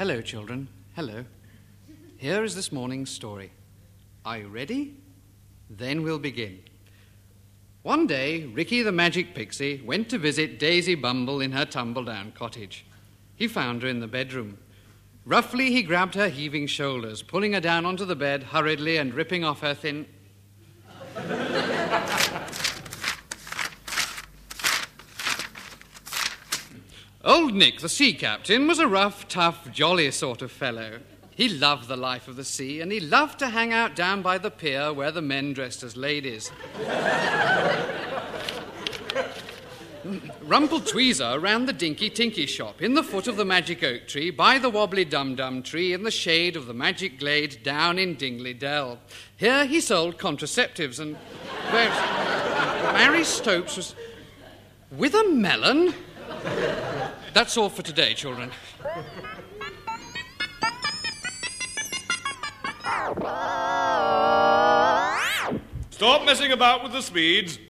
Hello, children. Hello. Here is this morning's story. Are you ready? Then we'll begin. One day, Ricky the Magic Pixie went to visit Daisy Bumble in her tumble-down cottage. He found her in the bedroom. Roughly, he grabbed her heaving shoulders, pulling her down onto the bed hurriedly and ripping off her thin... Old Nick, the sea captain, was a rough, tough, jolly sort of fellow. He loved the life of the sea, and he loved to hang out down by the pier where the men dressed as ladies. Rumpeltweezer ran the Dinky Tinky shop in the foot of the magic oak tree, by the wobbly dum-dum tree, in the shade of the magic glade down in Dingley Dell. Here he sold contraceptives, and Mary Stopes was... with a melon? That's all for today, children. Stop messing about with the speeds.